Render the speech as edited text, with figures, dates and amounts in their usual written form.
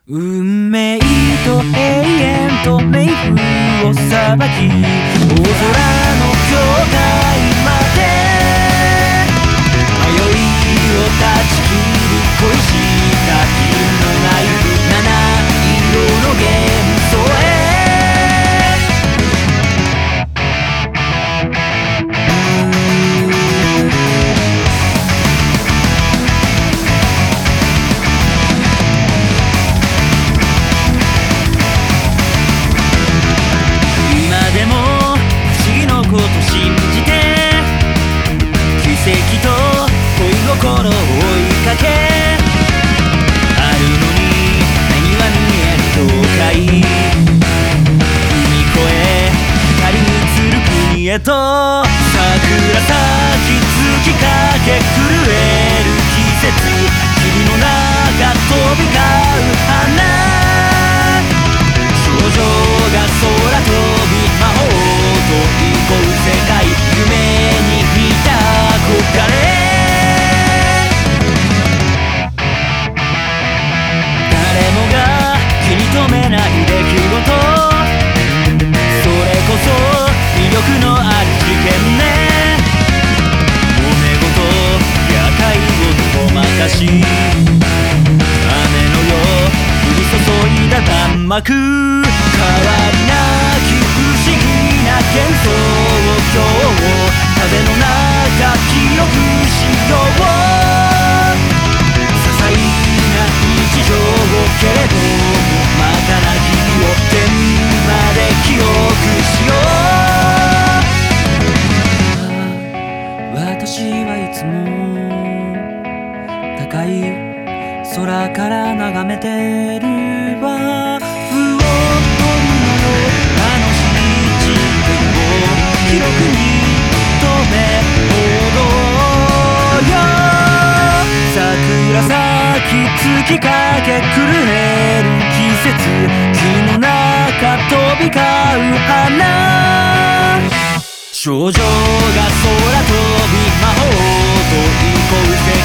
運命と永遠と冥府を裁き、大空の境界まで迷いを断ち切り恋した君のナイフ、七色の幻想へ奇跡と恋心を追いかけ、あるのに目には見えぬ境界、海越え光に映る国へと桜咲き月かけ震える季節、霧の中飛び交う花、少女が空飛び魔法と憩う世界、夢に見た憧れ、誰もが気に留めない出来事、それこそ魅力のある事件ね、揉め事や会事ごまかし、雨のよう降り注いだ弾幕、変わりなき不思議な幻想を今日風の中記憶しよう、些細な日常けれどまたな日々を天まで記憶しよう、私はいつも高い空から眺めてるわ、不を取るのよ楽しい地点を記録に止め戻よ、桜咲き月かけ震える季節、木の中飛び交う花、少女が空飛び魔法と憩う世界、